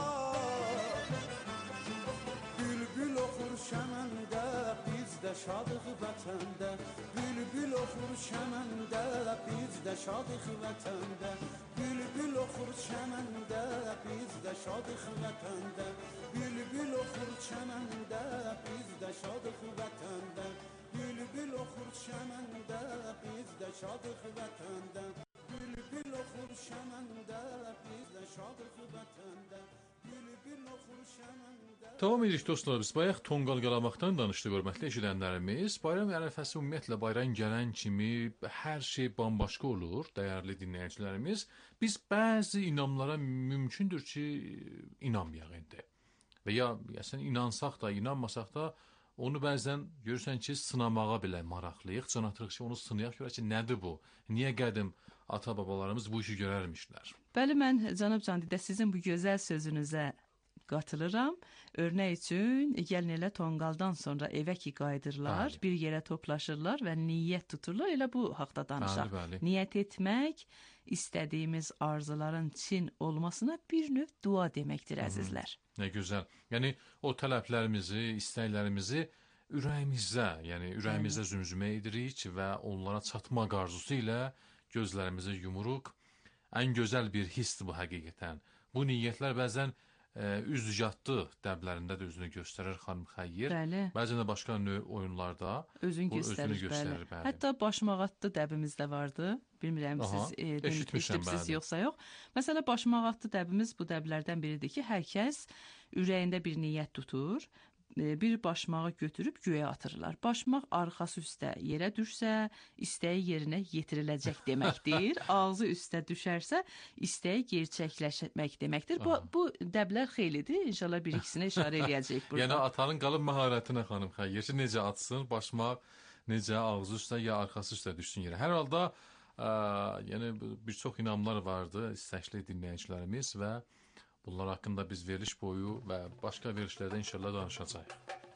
Bülbül oxur çəməndə, biz də şadıq vətəndə. Bülbül oxur çəməndə, biz də şadıq vətəndə. Bülbül oxur çəməndə, biz də şadıq vətəndə. Bülbül oxur çəməndə, biz də şadıq vətəndə. Bülbül oxur çəməndə, biz də şadıq vətəndə. Bülbül oxur çəməndə, biz də şadıq vətəndə. Bülbül oxur çəməndə. Davam edirik dostlar, biz bayaq tonqal qalamaqdan danışdıq, hörmətli eşidənlərimiz. Bayram ərəfəsi ümumiyyətlə bayram gələn kimi hər şey bambaşqa olur, dəyərli dinləyicilərimiz. Biz bəzi inamlara mümkündür ki, inanmayaq indi. Və ya sən inansaq da, inanmasaq da, onu bəzən görürsən ki, sınamağa belə maraqlıyıq. Can atırıq ki, onu sınayaq, görək ki, nədir bu? Niyə qədim ata-babalarımız bu işi görərmişlər? Bəli, mən cənab Candidə sizin bu gözəl sözünüzə qatılıram. Örnək üçün, gəlin elə tonqaldan sonra evə ki qayıdırlar, bir yerə toplaşırlar və niyyət tuturlar. Elə bu haqda danışaq. Niyyət etmək, istədiyimiz arzuların çin olmasına bir növ dua deməkdir, əzizlər. Nə gözəl. Yəni, o tələblərimizi, istəklərimizi ürəyimizdə zümzümə edirik və onlara çatmaq arzusu ilə gözlərimizi yumuruq. Ən gözəl bir hissdir bu həqiqətən. Bu niyyətlər bəzən üzcatlı dəblərində də özünü göstərir xanım Xəyyir. Bəzən də başqa oyunlarda özünü göstərir. Hətta başmağatlı dəbimiz də vardı. Bilmirəm siz eşitmişsiniz yoxsa yox. Məsələn, başmağatlı dəbimiz bu dəblərdən biridir ki, hər kəs ürəyində bir niyyət tutur. Bir başmağı götürüb göyə atırlar. Başmaq arxası üstə yerə düşsə, istəyi yerinə yetiriləcək deməkdir. Ağzı üstə düşərsə, istəyi gerçəkləşmək deməkdir. Bu dəblər xeylidir. İnşallah bir ikisinə işarə eləyəcək burada. Yəni atanın qalıb məharətinə xanım Xəyyir, necə atsın, başmaq necə ağzı üstə ya arxası üstə düşsün yerə. Hər halda yəni bir çox inamlar vardı, istəkli dinləyicilərimiz və bunlar haqqında biz veriliş boyu və başqa verilişlərdə inşallah danışacağıq.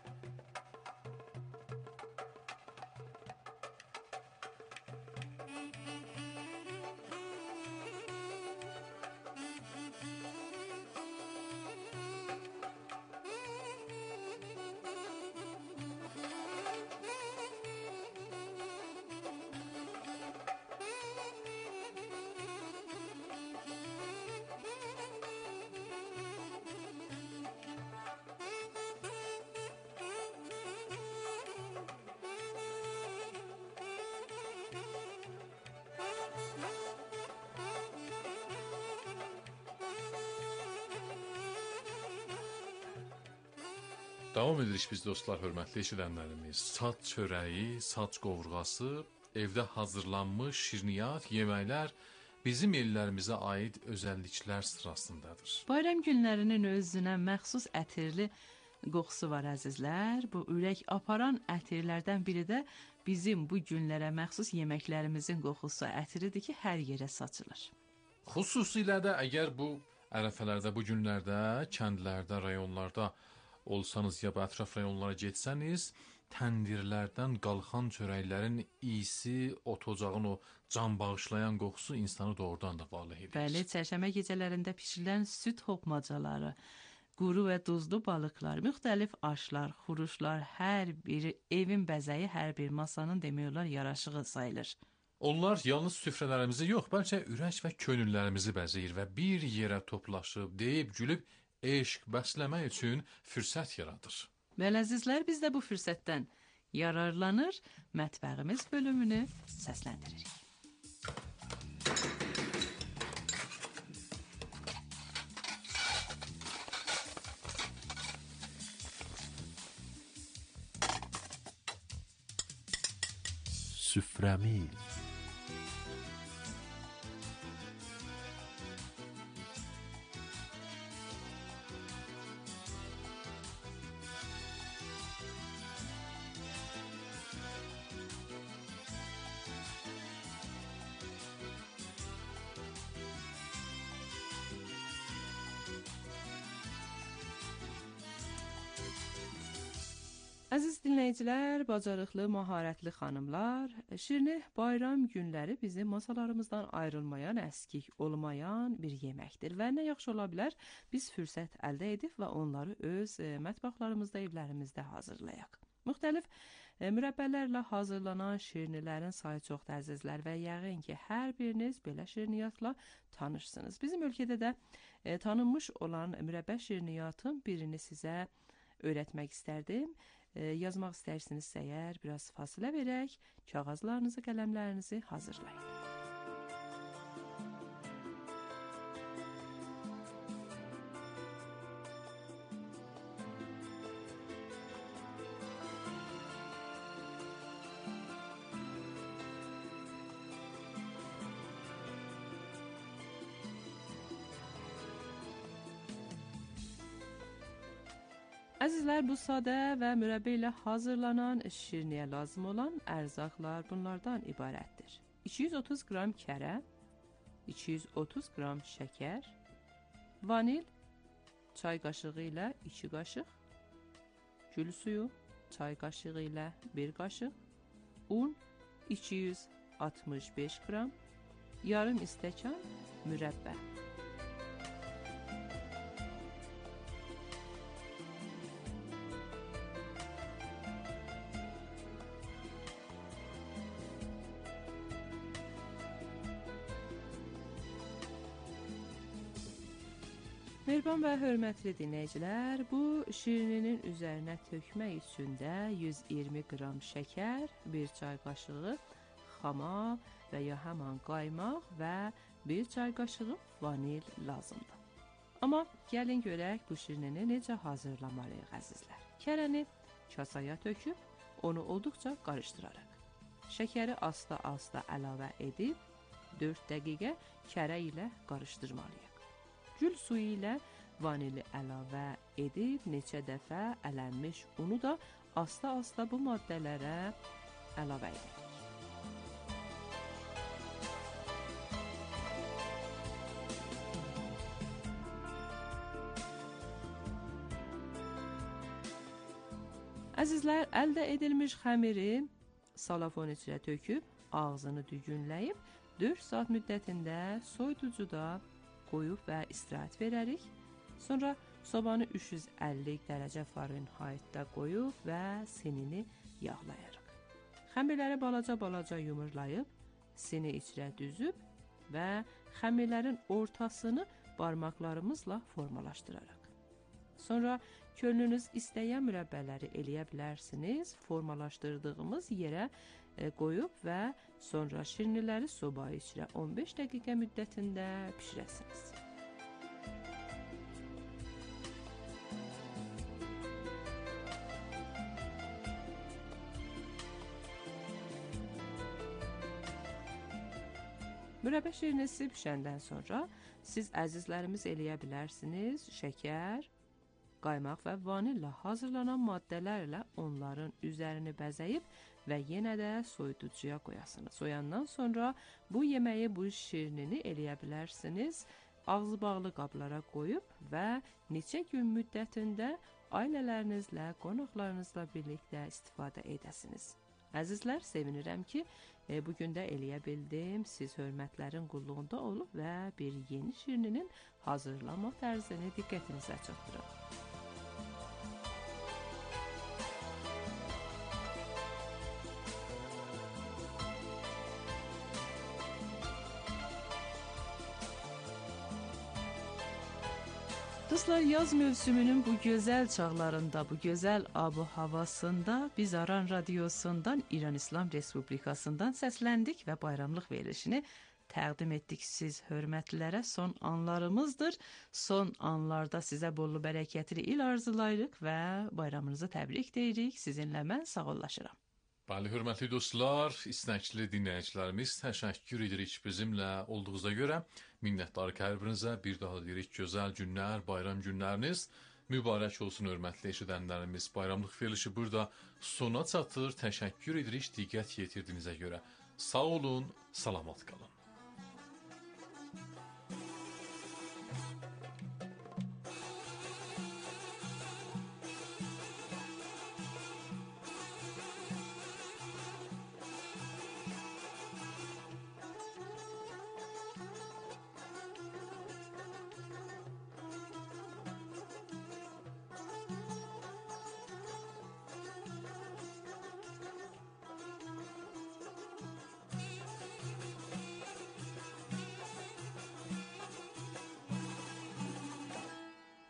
Davam edirik biz dostlar, hörmətli eşidənlərimiz. Saç çörəyi, saç qovurğası, evdə hazırlanmış şirniyyat, yeməklər bizim ellərimizə aid özəlliklər sırasındadır. Bayram günlərinin özünə məxsus ətirli qoxusu var əzizlər. Bu ürək aparan ətirlərdən biri də bizim bu günlərə məxsus yeməklərimizin qoxusu ətiridir ki, hər yerə saçılır. Xüsusilə də əgər bu ərəfələrdə, bu günlərdə, kəndlərdə, rayonlarda olsanız ya da ətraf rayonlara getsəniz, təndirlərdən qalxan çörəklərin iyisi, ocağın o can bağışlayan qoxusu insanı doğrudan da valeh edir. Bəli, çərşənbə gecələrində pişirilən süd hopmacaları, quru və duzlu balıqlar, müxtəlif aşlar, xuruşlar, hər biri evin bəzəyi, hər bir masanın demək olar yaraşığı sayılır. Onlar yalnız süfrələrimizi yox, bəlkə ürək və könüllərimizi bəzəyir və bir yerə toplaşıb, deyib, gülüb, eşq bəsləmək üçün fürsət yaradır. Bəli əzizlər, biz də bu fürsətdən yararlanır, mətbəğimiz bölümünü səsləndiririk. Süfrəmiz. Əziz dinləyicilər, bacarıqlı, maharətli xanımlar, şirini bayram günləri bizim masalarımızdan ayrılmayan, əskik olmayan bir yeməkdir və nə yaxşı ola bilər, biz fürsət əldə edib və onları öz mətbəxlarımızda, evlərimizdə hazırlayaq. Müxtəlif mürəbbələrlə hazırlanan şirnilərin sayı çoxdur əzizlər və yəqin ki, hər biriniz belə şirniyyatla tanışsınız. Bizim ölkədə də tanınmış olan mürəbbə şirniyyatın birini sizə öyrətmək istərdim. Yazmaq istərsinizsə əgər biraz fasilə verək, kağızlarınızı, qələmlərinizi hazırlayın. Əzizlər, bu sadə və mürəbbə ilə hazırlanan şirniyə lazım olan ərzaqlar bunlardan ibarətdir. 230 qram kərə, 230 qram şəkər, vanil çay qaşığı ilə 2 qaşıq, gül suyu çay qaşığı ilə 1 qaşıq, un 265 qram, yarım stəkan mürəbbə. Mehriban və hörmətli dinləyicilər, bu şirininin üzərinə tökmək üçün də 120 qram şəkər, 1 çay qaşığı xama və ya həman qaymaq və 1 çay qaşığı vanil lazımdır. Amma gəlin görək bu şirinini necə hazırlamalıyıq əzizlər. Kərəni kasaya töküb, onu olduqca qarışdırarıq. Şəkəri asta-asta əlavə edib, 4 dəqiqə kərə ilə qarışdırmalıyıq. Gül suyu ilə vanili əlavə edib, neçə dəfə ələnmiş unu da asta-asta bu maddələrə əlavə edirik. Əzizlər, əldə edilmiş xəmiri salafon içinə töküb, ağzını düyünləyib, 4 saat müddətində soyuducuda qoyub və istirahət verərik. Sonra sobanı 350 dərəcə Fahrenheitdə qoyub və sinini yağlayarıq. Xəmirləri balaca-balaca yumurlayıb, sini içrə düzüb və xəmirlərin ortasını barmaqlarımızla formalaşdırarıq. Sonra könlünüz istəyən mürəbbələri eləyə bilərsiniz. Formalaşdırdığımız yerə qoyub və sonra şirniləri soba içrə 15 dəqiqə müddətində bişirəsiniz. Mürəbbə şirnisi bişəndən sonra siz əzizlərimiz eləyə bilərsiniz. Şəkər, qaymaq və vanillə hazırlanan maddələrlə onların üzərini bəzəyib və yenə də soyuducuya qoyasınız. Soyandan sonra bu yeməyi, bu şirinini eləyə bilərsiniz. Ağzı bağlı qablara qoyub və neçə gün müddətində ailələrinizlə, qonaqlarınızla birlikdə istifadə edəsiniz. Əzizlər, sevinirəm ki, bugün də eləyə bildim. Siz hörmətlərin qulluğunda olub və bir yeni şirininin hazırlama tərzini diqqətinizə çatdırım. Dostlar, yaz mövsümünün bu gözəl çağlarında, bu gözəl abu-havasında biz Aran Radiosundan, İran İslam Respublikasından səsləndik və bayramlıq verilişini təqdim etdik siz hörmətlilərə. Son anlarımızdır. Son anlarda sizə bollu bərəkətli il arzulayırıq və bayramınızı təbrik deyirik. Sizinlə mən sağollaşıram. Bəli, hörmətli dostlar, istəkli dinləyicilərimiz, təşəkkür edirik bizimlə olduğunuza görə. Minnətdarıq hər birinizə. Bir daha deyirik, gözəl günlər, bayram günləriniz mübarək olsun hörmətli eşidənlərimiz. Bayramlıq verilişi burada sona çatır. Təşəkkür edirik diqqət yetirdiyinizə görə. Sağ olun, salamat qalın.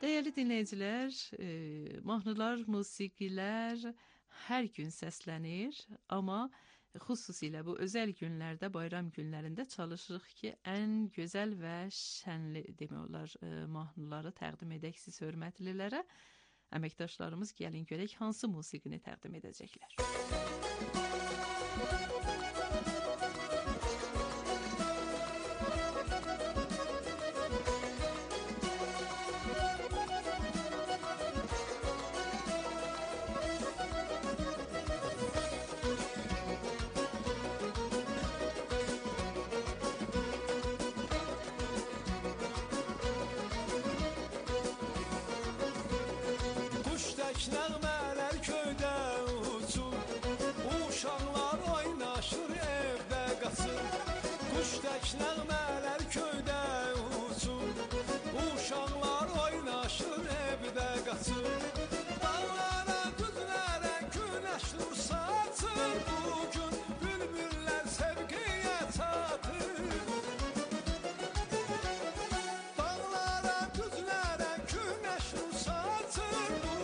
Değerli dinleyiciler, mahnılar, musiqilər hər gün səslənir, amma xüsusilə bu özəl günlərdə, bayram günlərində çalışırıq ki, ən gözəl və şənli demək olar mahnıları təqdim edək siz hörmətlilərə. Əməkdaşlarımız gəlin görək hansı musiqini təqdim edəcəklər. Nəğmələr köydə uçur, uşaqlar oynaşır evdə qaçır. Quşdək nəğmələr köydə uçur, uşaqlar oynaşır evdə qaçır. Dağlara, düzlərə günəş nur saçır, bugün bülbüllər sevgiyə çatır. Dağlara, düzlərə günəş nur saçır,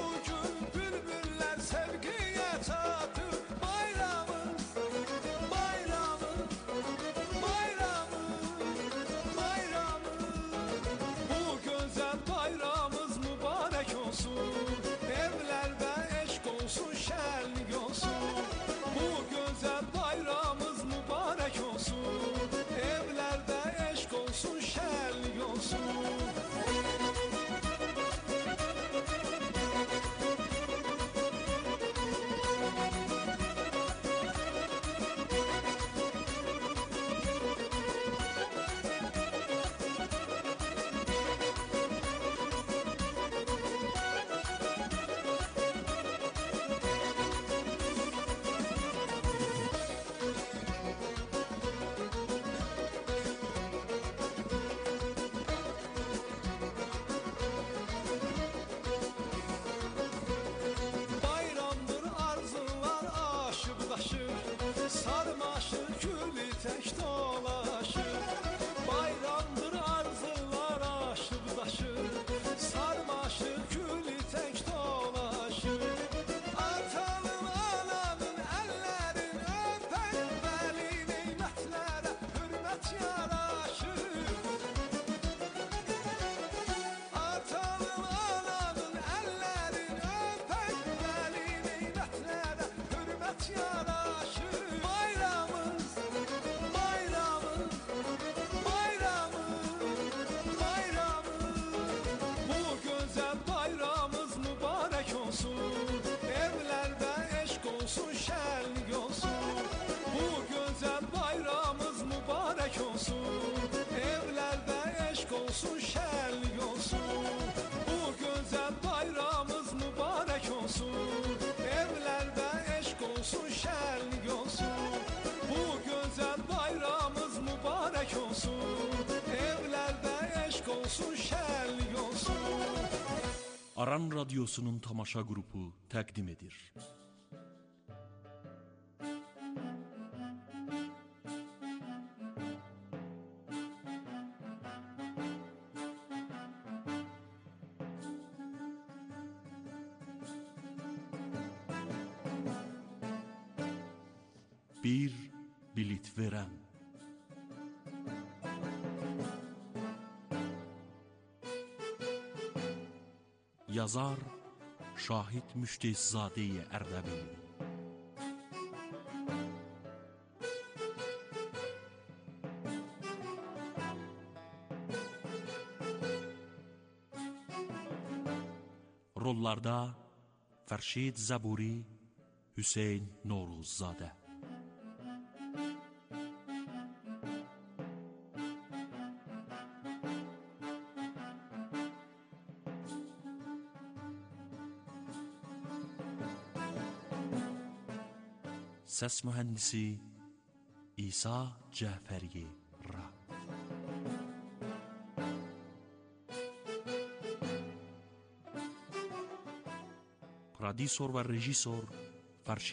Aran Radyosu'nun tamaşa grubu təqdim edir. Bir bilet verən. Yazar Şahid Müştehzadə-i Ərdəbil. Rollarda Fərşid Zəburi, Hüseyn Noruzzadə. Səs mühəndisi İsa Cəfəri Ra. Prodüsor və rejissor Fərşid